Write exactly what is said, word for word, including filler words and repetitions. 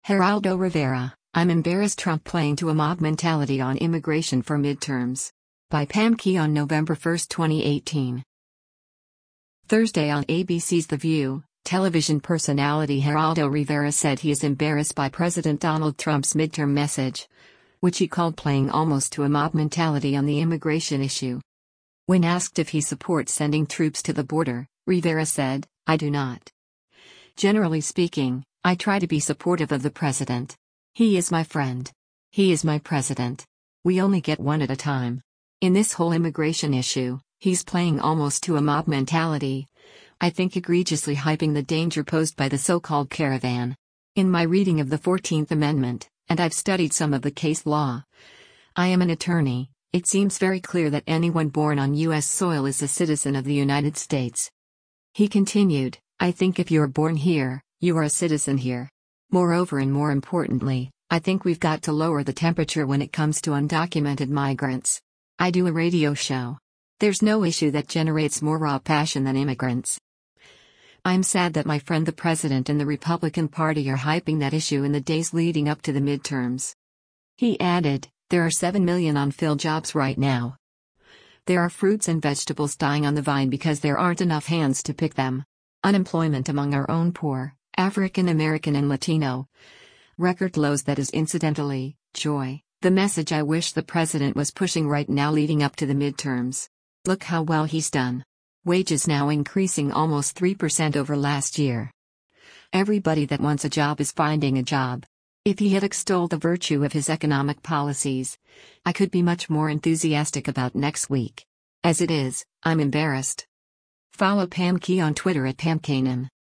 Geraldo Rivera, I'm embarrassed Trump playing to a mob mentality on immigration for midterms. By Pam Key on November first, twenty eighteen. Thursday on A B C's The View, television personality Geraldo Rivera said he is embarrassed by President Donald Trump's midterm message, which he called playing almost to a mob mentality on the immigration issue. When asked if he supports sending troops to the border, Rivera said, "I do not. Generally speaking, I try to be supportive of the president. He is my friend. He is my president. We only get one at a time. In this whole immigration issue, he's playing almost to a mob mentality. I think egregiously hyping the danger posed by the so-called caravan. In my reading of the fourteenth Amendment, and I've studied some of the case law. I am an attorney. It seems very clear that anyone born on U S soil is a citizen of the United States." He continued, "I think if you're born here, you are a citizen here. Moreover and more importantly, I think we've got to lower the temperature when it comes to undocumented migrants. I do a radio show. There's no issue that generates more raw passion than immigrants. I'm sad that my friend the president and the Republican Party are hyping that issue in the days leading up to the midterms." He added, "There are seven million unfilled jobs right now. There are fruits and vegetables dying on the vine because there aren't enough hands to pick them. Unemployment among our own poor, African American and Latino. Record lows. That is incidentally, joy, the message I wish the president was pushing right now leading up to the midterms. Look how well he's done. Wages now increasing almost three percent over last year. Everybody that wants a job is finding a job. If he had extolled the virtue of his economic policies, I could be much more enthusiastic about next week. As it is, I'm embarrassed." Follow Pam Key on Twitter at Pam Kanan.